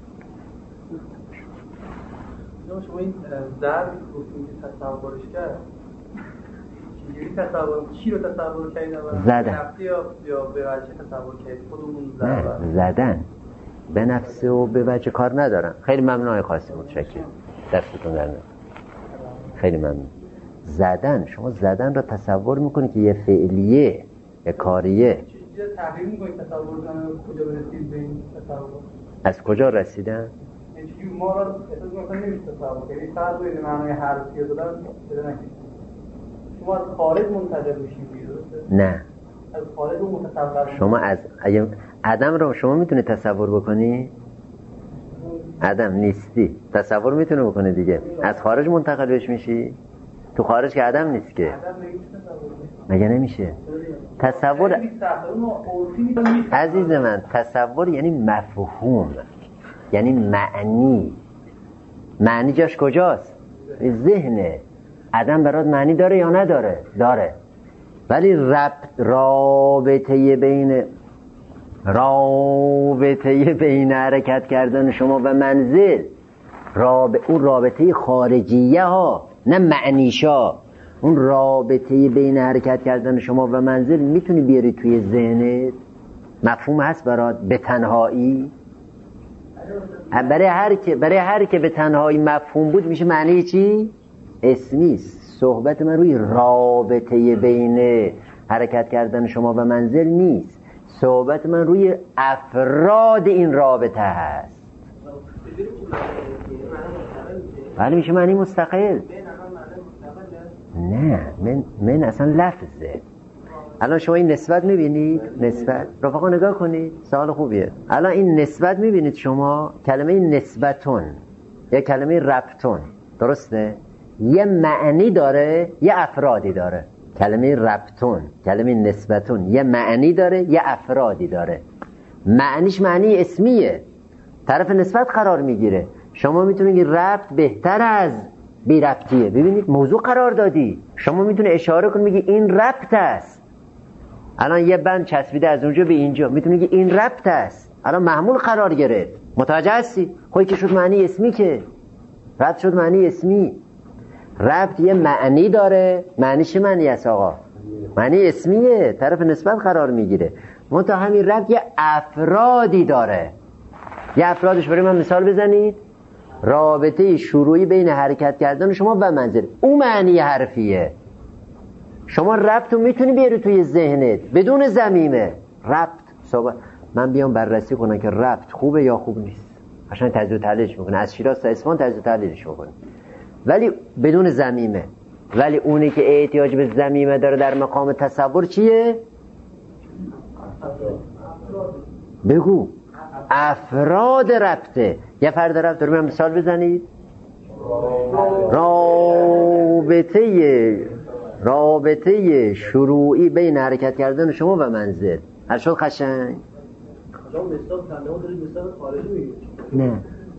شما این ضرب گفتیم که تصورش کرد، چجوری تصور، چی رو تصور کردید؟ زدن یا یا به وجه تصور کردید خودمون ضرب؟ نه، زدن به نفسه و به وجه کار ندارم. خیلی ممنون آقای قاسم، متشکرم، دستتون در نکنه، خیلی ممنون. زدن، شما زدن رو تصور میکنی که یه فعلیه، یه کاریه. چجوری تحلیل میکنید تصور کنم کجا برسید به این تصور؟ از کجا رسیدن؟ چجوری ما را احساس میکنم نمیشه تصور کنید، این فقط باید معنای حرفی رو دادن بده نکنید. شما از خارج منتقل میشید درسته؟ نه، از خارج رو متصور. شما از اگه عدم رو شما میتونی تصور بکنی؟ عدم نیستی تصور میتونه بکنه دیگه. از خارج منتقل بهش میشی؟ تو خارج که عدم نیست که. مگه نمیشه؟ تصور عزیز من، تصور یعنی مفهوم، یعنی معنی. معنی جاش کجاست؟ ذهنه. عدم برات معنی داره یا نداره؟ داره. ولی ربط، رابطه بین رابطه بین حرکت کردن شما و منزل، راب... اون رابطه خارجیه ها، نه معنیشا. اون رابطه بین حرکت کردن شما و منزل میتونی بیاری توی ذهنت؟ مفهوم هست برات به تنهایی؟ برای هر که برای هر که به تنهایی مفهوم بود میشه معنی چی؟ اسمی. صحبت من روی رابطه بین حرکت کردن شما و منزل نیست، صحبت من روی افراد این رابطه هست. ولی میشه معنی مستقل. نه، من, من اصلا لفظه. الان شما این نسبت میبینید؟ نسبت رفقا نگاه کنید، سوال خوبیه. الان این نسبت میبینید شما؟ کلمه نسبتون یا کلمه ربطون، درسته؟ یه معنی داره یه افرادی داره. کلمه ربطون، کلمه نسبتون یه معنی داره یه افرادی داره. معنیش معنی اسمیه، طرف نسبت قرار میگیره. شما میتونید ربط بهتر از بی ربطیه. ببینید موضوع قرار دادی، شما میتونی اشاره کنی میگی این ربط است. الان یه بند چسبیده از اونجا به اینجا، میتونی میگی این ربط است. الان محمول قرار گرفت. متوجه هستی؟ خودی که شد معنی اسمی، که ربط شد معنی اسمی. ربط یه معنی داره. معنیش معنی است آقا؟ معنی اسمیه، طرف نسبت قرار میگیره. منتها همین ربط یه افرادی داره. یه افرادش برای من مثال بزنید. رابطه شروعی بین حرکت کردن شما و منزل، اون معنی حرفیه. شما ربط رو میتونی بیاری توی ذهنت بدون ضمیمه. ربط صحبت من بیام بررسی کنم که ربط خوبه یا خوب نیست، عشان تجزیه و تحلیلش میکنه، از شیراز تا اصفهان تجزیه و تحلیلش میکنه، ولی بدون ضمیمه. ولی اونی که احتیاج به ضمیمه داره در مقام تصور چیه؟ بگو. افراد ربطه. یه فرد ربط رو من مثال بزنید. رابطه رابطه شروعی بین حرکت کردن شما و منزل. هر شد قشنگ؟ نه.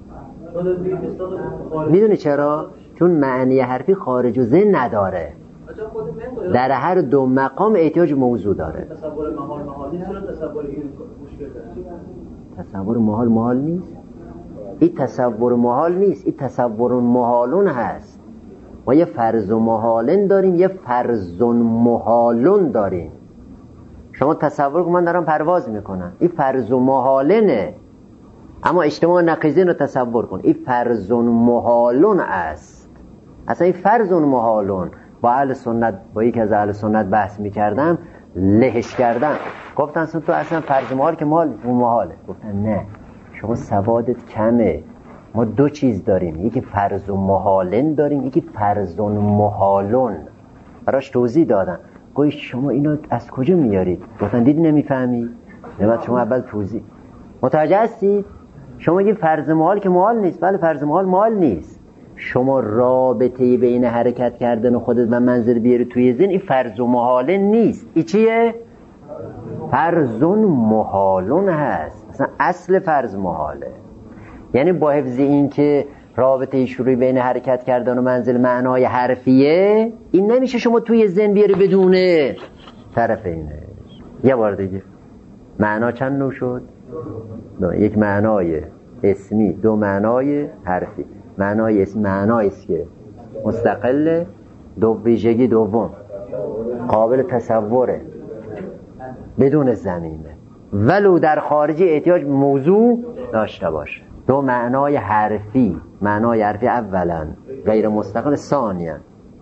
میدونی چرا؟ چون معنی حرفی خارج و ذهن نداره. در هر دو مقام احتیاج موضوع داره. تصور محال محال نیست، چرا تصور این مشکل داره؟ تصور محال محال نیست. این تصور محال نیست، این تصور محالون هست. ما یه فرض و محالن داریم، یه فرض و محالون داریم. شما تصور کن من دارم پرواز میکنم، این فرض و محالنه. اما اجتماع نقیضین رو تصور کن، این فرض و محالون است. اصلا این فرض و محالون با اهل سنت، با یک از اهل سنت بحث میکردم، لهش کردم. گفتن تو اصلا فرض محال که محال و محاله. گفتن نه، شما سوادت کمه. ما دو چیز داریم، یکی فرض و محالن داریم، یکی فرض و محالون. براش توضیح دادم. گویی شما اینو از کجا میارید؟ گفتن دیدی نمیفهمی؟ نباید شما اول توضیح. متوجه هستید؟ شما یه فرض محال که محال نیست. بله فرض محال محال نیست. شما رابطه بین حرکت کردن خودت و منزل بیاری توی ذهن، این فرض و محال نیست. این چیه؟ فرضون محالون هست. اصلا اصل فرض محاله. یعنی با حفظ این که رابطه شروعی بین حرکت کردن و منزل معنای حرفیه، این نمیشه شما توی ذهن بیاری بدون طرفینه. یه بار دیگه معنا چند نوع شد؟ دو. یک معنای اسمی، دو معنای حرفی. معنای اسمی معنایی است که مستقل، دو ویژگی دوم قابل تصوره بدون زمینه، ولو در خارجی احتیاج موضوع داشته باشه. دو معنای حرفی. معنای حرفی اولا غیر مستقل، ثانیا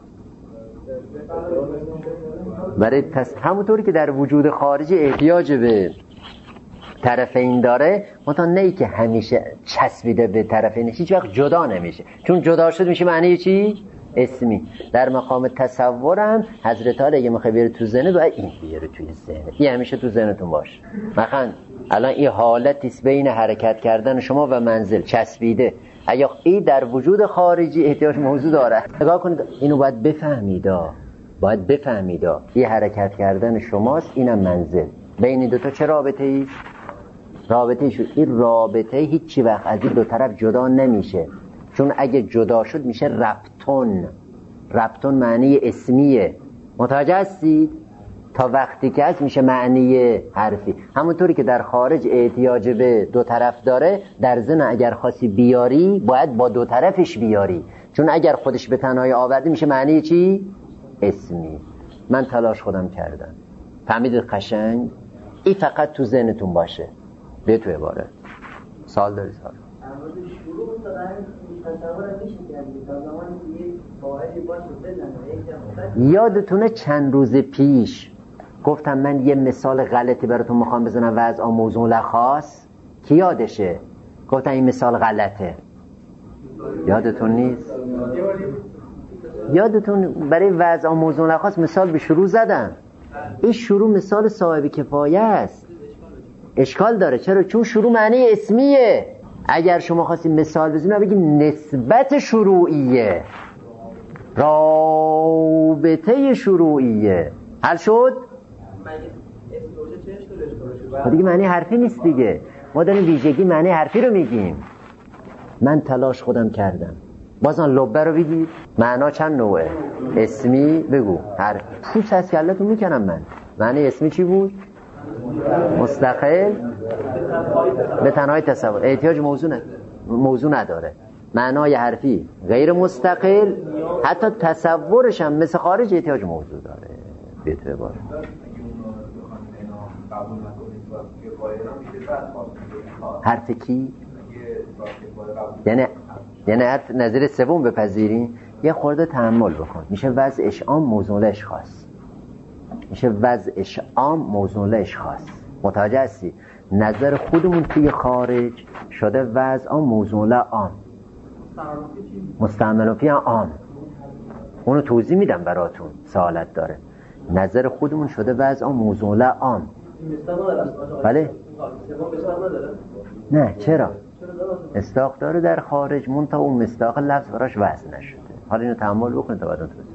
برای پس همونطوری که در وجود خارجی احتیاج به طرفین داره، منتها نه ای که همیشه چسبیده به طرفین، هیچ وقت جدا نمیشه، چون جدا شد میشه معنی چی؟ اسمی. در مقام تصورم حضرت علی اگه میخوای بیاره تو ذهنت باید این بیاره توی ذهنت، این همیشه تو ذهنتون باشه. مثلا الان این حالتی است بین حرکت کردن شما و منزل چسبیده، اگه این در وجود خارجی احتیاج موضوع داره، نگاه کنید اینو باید بفهمیدا، باید بفهمیدا این حرکت کردن شماست، اینم منزل. بین دو تا چه رابطه ای؟ رابطه شد. این رابطه هیچ وقت از این دو طرف جدا نمیشه، چون اگه جدا شد میشه ربطون. ربطون معنی اسمیه، متوجه هستید؟ تا وقتی که هست میشه معنی حرفی. همونطوری که در خارج احتیاج به دو طرف داره، در ضمن اگر خاصی بیاری باید با دو طرفش بیاری، چون اگر خودش به تنهایی آورده میشه معنی چی؟ اسمی. من تلاش خودم کردم، فهمیدید قشنگ؟ این فقط تو ذهنتون باشه. به تو عباره سال داری سال شروع تصور میشه که تا زمانی که یک فاعلی باشه بزنه. یادتونه چند روز پیش گفتم من یه مثال غلطی براتون میخوام بزنم وضع موضوع لخاص؟ کی یادشه؟ گفتم این مثال غلطه. یادتون نیست؟ یادتون برای وضع موضوع لخاص مثال به شروع زدم. این شروع مثال صاحب کفایه است. اشکال داره. چرا؟ چون شروع معنی اسمیه. اگر شما خواستید مثال بزنید بگید نسبت شروعیه، رابطه شروعیه. حل شد؟ خب دیگه معنی حرفی نیست دیگه. ما داریم ویژگی معنی حرفی رو میگیم. من تلاش خودم کردم. بازم لبه رو بگید. معنا چند نوعه؟ اسمی بگو. حرف پوست از کلتون میکنم من. معنی اسمی چی بود؟ مستقل به تنهایی تصور، احتیاج موضوع نداره. موضوع نداره. معنای حرفی غیر مستقل، حتی تصورش هم مثل خارج احتیاج موضوع داره. بیت بار حرف کی؟ یعنی یعنی حرف نظر سوم بپذیریم. یه خورده تأمل بکن. میشه وضعش عام موضوع اشخاص. میشه وضعش عام موضوع اشخاص. متوجه هستی؟ نظر خودمون توی خارج شده وضع عام موضوع عام. مستعمل فی عام. اونو توضیح میدم براتون، سوالت داره. نظر خودمون شده وضع عام موضوع عام. بله؟ نه چرا؟ مصداق داره در خارج، منتها اون مصداق لفظ براش وضع نشده. حالا اینو تأمل بکنید تا بعدا توضیح.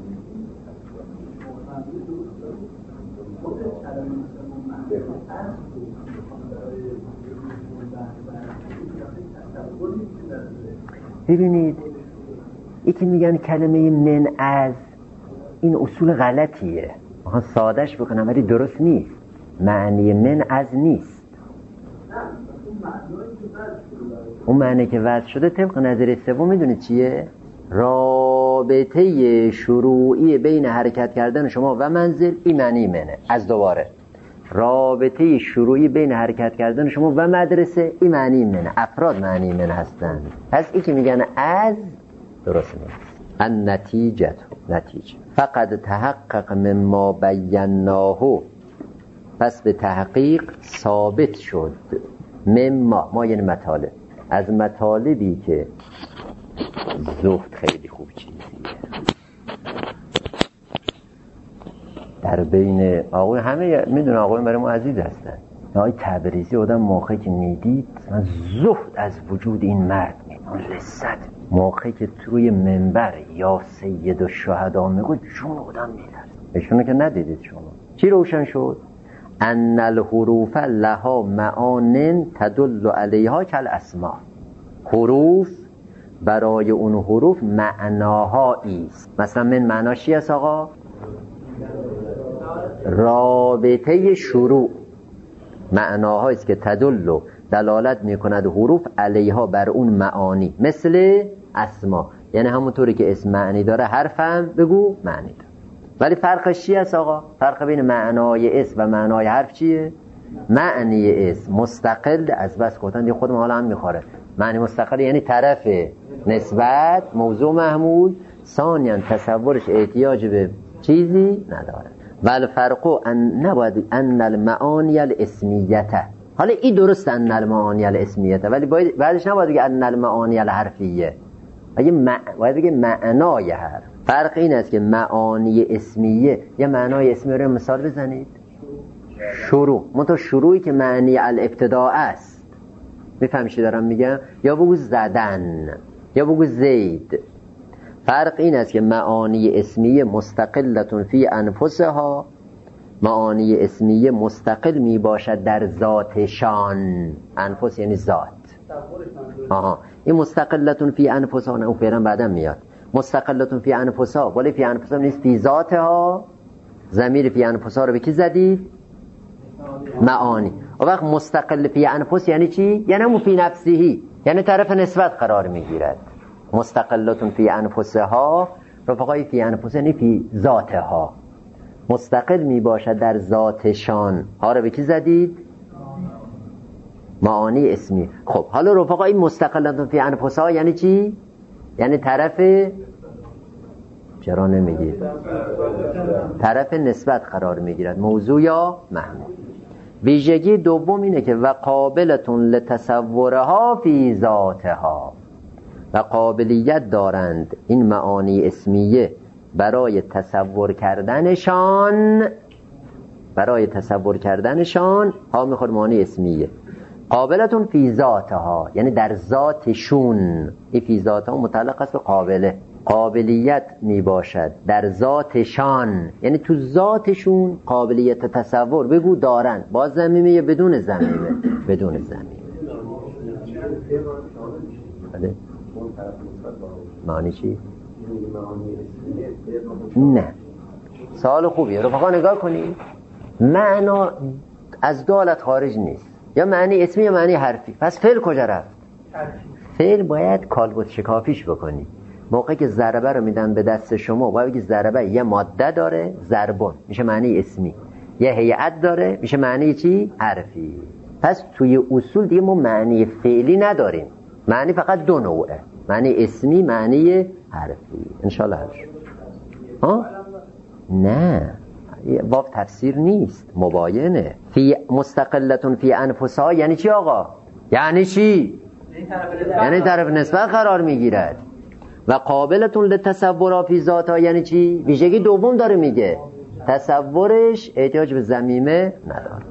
ببینید این که میگن کلمه من از، این اصول غلطیه. میخوان سادش بکنم ولی درست نیست. معنی من از نیست. اون معنی که وضع شده طبق نظریه سوم میدونید چیه؟ رابطه شروعی بین حرکت کردن شما و منزل، این معنی منه. از دوباره رابطه شروعی بین حرکت کردن شما و مدرسه، این معنی منه. افراد معنی من هستن. پس این که میگن از درست نیست. ان نتیجه نتیجه فقط تحقق مما بیناه، پس به تحقیق ثابت شد. مما ما یعنی مطالب، از مطالبی که زهد خیلی خوب چیزیه در بین آقای همه میدونه، آقای برای ما عزیز هستن. آقای تبریزی آدم موقعی که میدید من زهد از وجود این مرد میدون، لذت موقعی که توی منبر یا سید الشهدا میگو جون آدم میدرد. ایشونو که ندیدید شما. چی روشن شد؟ ان الحروف لها معان تدل علیها کالاسماء. حروف برای اون حروف معناهایی است. مثلا من معناش چی است آقا؟ رابطه شروع. معناهایی است که تدل و دلالت میکند حروف علیها بر اون معانی، مثل اسما. یعنی همونطوری که اسم معنی داره حرفم بگو معنی داره. ولی فرقش چی است آقا؟ فرق بین معنای اسم و معنای حرف چیه؟ معنی اسم مستقل از بس گفتن دیگه خودم حالا هم میخوره. معنی مستقل یعنی طرف نسبت موضوع محمول، ثانیاً تصورش احتیاج به چیزی نداره. ولی فرقو ان نباید ان المعانی الاسمیته. حالا این درست ان المعانی الاسمیته، ولی باید بعدش نباید بگه ان المعانی الحرفیه. اگه مع... باید بگه معنای حرف. فرق این است که معانی اسمیه، یه معنای اسمیه رو مثال بزنید. شروع، منتها شروعی که معنی الابتداء است. میفهمی چی دارم میگم؟ یا بگو زدن یا بگو زید. فرق این است که معانی اسمیه مستقلتون فی انفسها، معانی اسمیه مستقل می باشد در ذاتشان. انفس یعنی ذات. آها، این مستقلتون فی انفسها، نه اون فعلا بعدا میاد. مستقلتون فی انفسها، ولی فی انفسها نیست، فی ذاتها. ضمیر فی انفسها رو به کی زدید؟ معانی. و وقت مستقل فی انفس یعنی چی؟ یعنی همون فی نفسهی، یعنی طرف نسبت قرار میگیرد. مستقلتون فی انفسها، رفقای فی انفس یعنی فی ذاتها، مستقل می باشد در ذاتشان. ها رو به کی زدید؟ معانی اسمی. خب حالا رفقای مستقلتون فی انفسها یعنی چی؟ یعنی طرف، چرا نمیگید؟ طرف نسبت قرار میگیرد، موضوع یا محمول. ویژگی دوم اینه که و قابلتون لتصورها فی ذاتها، و قابلیت دارند این معانی اسمیه برای تصور کردنشان، برای تصور کردنشان. ها میخواد معانی اسمیه. قابلتون فی ذاتها یعنی در ذاتشون. این فی ذاتها متعلق است به قابله. قابلیت می باشد در ذاتشان یعنی تو ذاتشون قابلیت تصور بگو دارن. با ضمیمه یا بدون ضمیمه؟ بدون ضمیمه. بله. معنی چی؟ نه، سوال خوبیه. رفقا نگاه کنید، معنا از دالت خارج نیست، یا معنی اسمی یا معنی حرفی. پس فعل کجا رفت؟ فعل باید کالبد شکافیش بکنی. موقعی که ضربه رو میدن به دست شما باید بگی ضربه یه ماده داره، ضربون میشه معنی اسمی، یه هیئت داره میشه معنی چی؟ حرفی. پس توی اصول دیگه ما معنی فعلی نداریم، معنی فقط دو نوعه، معنی اسمی، معنی حرفی. انشالله هر ها؟ نه، باب تفسیر نیست، مباینه. فی مستقلتون فی انفسها یعنی چی آقا؟ یعنی چی؟ یعنی طرف نسبت قرار میگیرد. و قابلتون لتصورها فی ذاتها یعنی چی؟ ویژگی دوم داره میگه، تصورش احتیاج به ضمیمه نداره.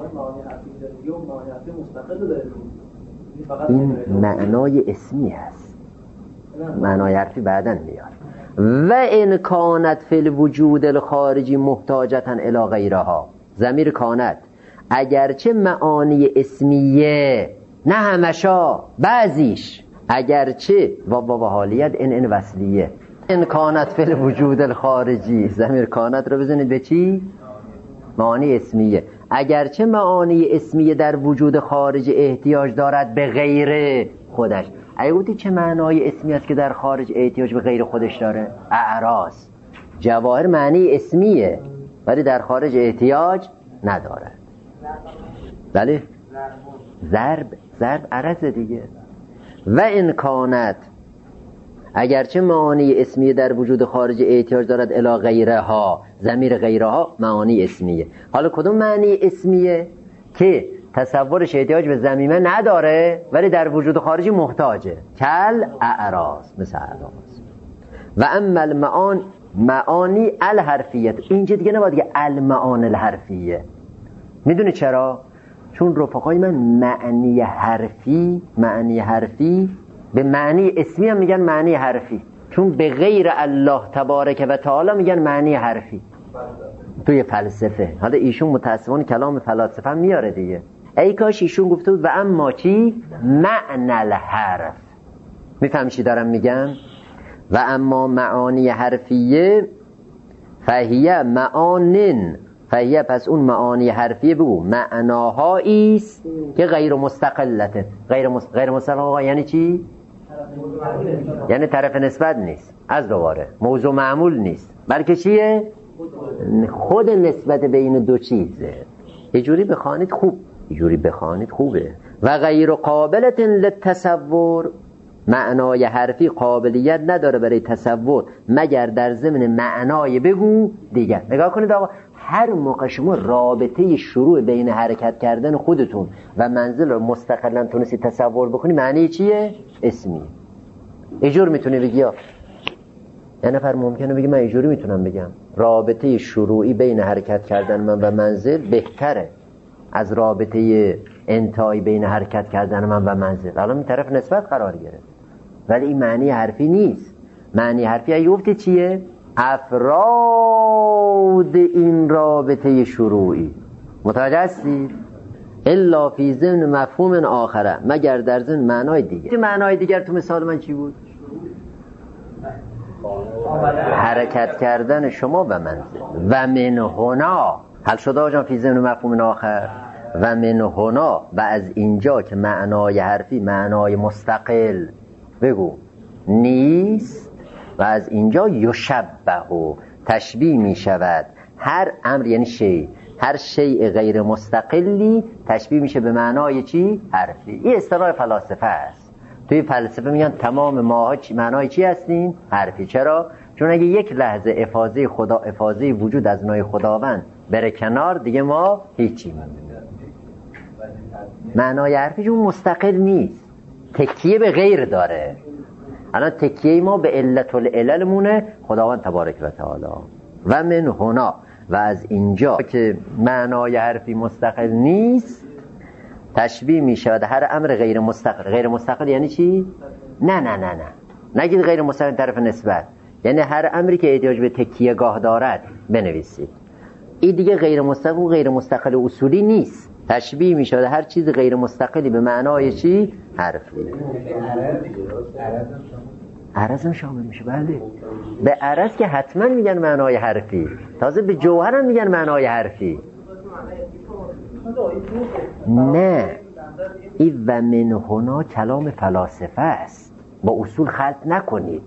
این معنای اسمی هست، معنای حرفی بعداً میاد. و ان کانت فی الوجود الخارجی محتاجتاً الی غیرها. ضمیر کانت اگرچه معانی اسمیه، نه همشا، بعضیش، اگرچه و و حالیت ان ان وصلیه. ان کانت فی الوجود الخارجی، ضمیر کانت رو بزنید به چی؟ معانی اسمیه. اگرچه معانی اسمیه در وجود خارج احتیاج دارد به غیر خودش. اگه گفتی چه معنای اسمی است که در خارج احتیاج به غیر خودش داره؟ اعراض، جواهر معنی اسمیه ولی در خارج احتیاج نداره. بله؟ ضرب، ضرب عرض دیگه. و ان کانت اگرچه معانی اسمیه در وجود خارج احتیاج دارد الی غیرها، ضمیر غیرها معانی اسمیه. حالا کدوم معنی اسمیه که تصورش احتیاج به ضمیمه نداره ولی در وجود خارجی محتاجه؟ کل اعراض، مثل اعراض. و اما المعان معانی الحرفیت، اینجا دیگه نباید دیگه المعان الحرفیه. میدونی چرا؟ چون رفقای من معنی حرفی، معنی حرفی به معنی اسمی هم میگن معنی حرفی، چون به غیر الله تبارک و تعالی میگن معنی حرفی. توی فلسفه. حالا ایشون متاسفانه کلام فلاسفه هم میاره دیگه. ای کاش ایشون گفته بود و اما چی؟ معنی الحرف. میفهمی چی دارم میگم؟ و اما معانی حرفیه فهیه معانن، فهیه پس اون معانی حرفیه بگو معناهایی است که غیر مستقلته. غیر مست... غیر مستقل یعنی چی؟ یعنی طرف نسبت نیست، از دوباره موضوع معمول نیست، بلکه چیه؟ خود نسبت بین دو چیزه. یه جوری بخوانید خوب، یه جوری بخوانید خوبه. و غیر قابلت للتصور، معنای حرفی قابلیت نداره برای تصور مگر در ضمن معنای بگو دیگر. نگاه کنید آقا، هر موقع شما رابطه شروع بین حرکت کردن خودتون و منزل رو مستقلا تونستی تصور بکنی، معنی چیه؟ اسمی. اینجور میتونی بگی یا یه نفر ممکنه بگی من اینجوری میتونم بگم رابطه شروعی بین حرکت کردن من و منزل بهتره از رابطه انتهایی بین حرکت کردن من و منزل. الان این طرف نسبت قرار گرفت، ولی این معنی حرفی نیست. معنی حرفی اگه گفتی چیه؟ افراد این رابطه شروعی. متوجه هستید؟ الا فی ضمن مفهوم آخره، مگر در ضمن معنای دیگر. معنای دیگر تو مثال من چی بود؟ حرکت کردن شما و منزل. و من هنا حل شده آجان فی ضمن مفهوم آخر. و من هنا و از اینجا که معنای حرفی معنای مستقل بگو نیست، و از اینجا یشبه و تشبیه می شود هر امر، یعنی شی، هر شیء غیر مستقلی تشبیه میشه به معنای چی؟ حرفی. این اصطلاح فلاسفه است. توی فلسفه میگن تمام ماها چی معنای چی هستیم؟ حرفی. چرا؟ چون اگه یک لحظه افاضه خدا، افاضه وجود از نوع خداوند بره کنار، دیگه ما هیچی. معنای حرفی چون مستقل نیست، تکیه به غیر داره. الان تکیه ما به علت العلل مونه خداوند تبارک و تعالی. و من هنا و از اینجا که معنای حرفی مستقل نیست تشبیه می شود هر امر غیر مستقل. غیر مستقل یعنی چی؟ نه نه نه نه نگید غیر مستقل طرف نسبت، یعنی هر امری که احتیاج به تکیه گاه دارد بنویسید. این دیگه غیر مستقل و غیر مستقل اصولی نیست، تشبیه می شود هر چیز غیر مستقلی به معنای چی؟ حرفی. عرض هم شامل میشه. بله، به عرض که حتما میگن معنای حرفی، تازه به جوهر هم میگن معنای حرفی. نه، این و من هنا کلام فلاسفه است، با اصول خلط نکنید.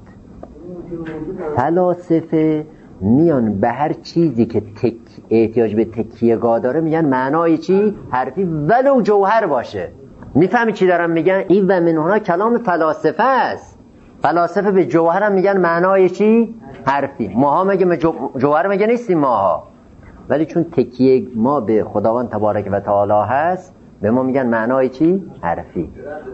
فلاسفه میان به هر چیزی که تک... احتیاج به تکیه گاه داره میگن معنای چی؟ حرفی، ولو جوهر باشه. میفهمی چی دارم میگن؟ این و من هنا کلام فلاسفه است. فلاسفه به جوهر هم میگن معنای چی؟ حرفی. ماها مگه جو... جوهر مگه نیستیم ماها، ولی چون تکیه ما به خداوند تبارک و تعالی هست به ما میگن معنای چی؟ حرفی.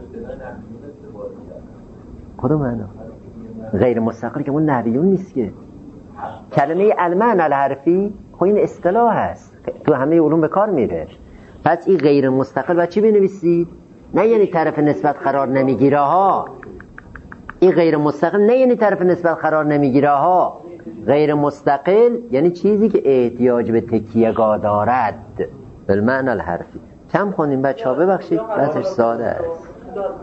کدوم معنا؟ غیر مستقل که اون نحویون نیست که. کلمه المعنى الحرفی خب این اصطلاح هست تو همه علوم به کار میره. پس این غیر مستقل و چی بنویسید؟ نه یعنی طرف نسبت قرار نمیگیره ها. این غیر مستقل نه یعنی طرف نسبت قرار نمیگیره ها. غیر مستقل یعنی چیزی که احتیاج به تکیه گاه دارد. بالمعنى الحرفی. کم خوندیم بچه ها، ببخشید بحثش ساده است.